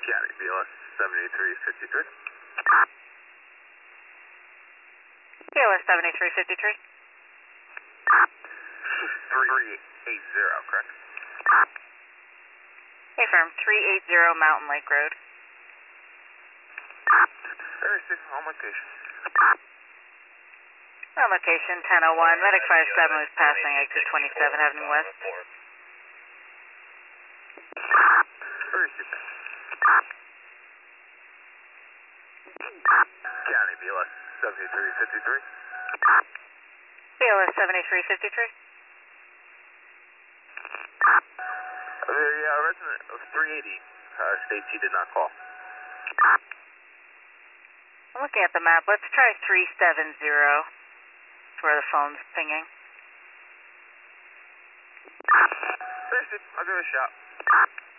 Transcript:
County, BLS 7353. BLS 7353. 380, correct? Hey, firm, 380 Mountain Lake Road. Very safe, on location. On location, 1001. Medic 57 was passing exit 27 Avenue West. Very safe. County, BLS 7353. BLS 7353. The resident of 380 states he did not call. I'm looking at the map. Let's try 370. That's where the phone's pinging. Very safe, I'll give it a shot.